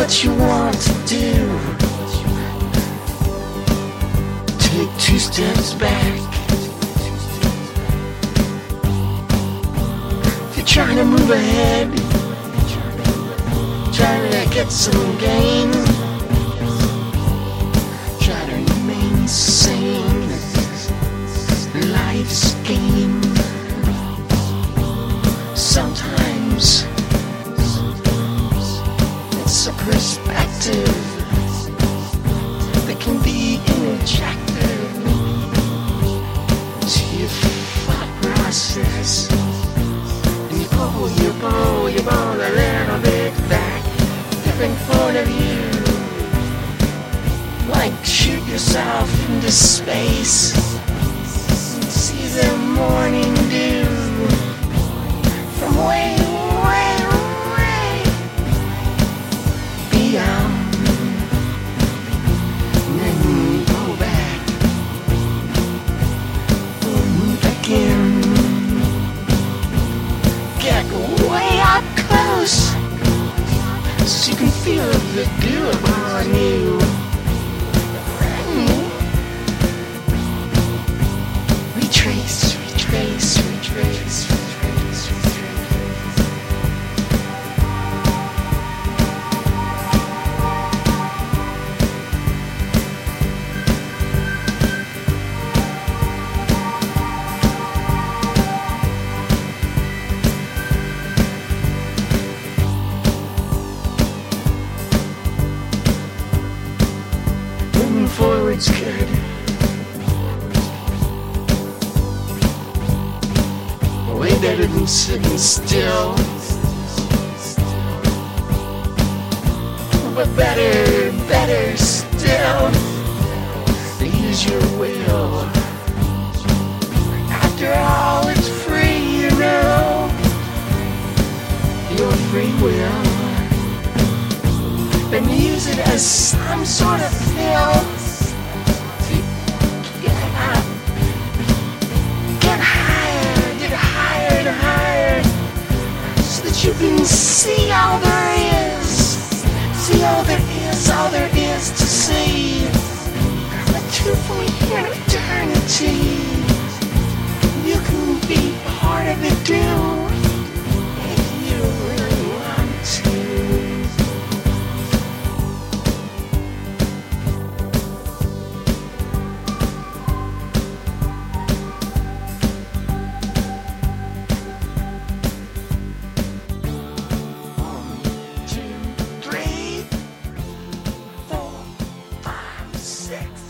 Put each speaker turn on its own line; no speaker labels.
what you want to do. Take 2 steps back. If you're trying to move ahead, trying to get some gain, try to remain sane. Life's game. Sometimes it's a perspective that can be injected into your thought process. And you pull a little bit back, different point of view. Like shoot yourself into space and see the morning dew from way, way, way beyond. And then go back again. Get way up close so you can feel the dew upon you. Retrace, retrace, retrace, retrace, retrace. Moving forward's good. Way better than sitting still. But better still, to use your will. After all, it's free, you know. Your free will. Then use it as some sort of pill to get out. Get higher, higher, so that you can see all there is. See all there is to see. But from here to eternity, you can be part of it too, if you really want to. Six.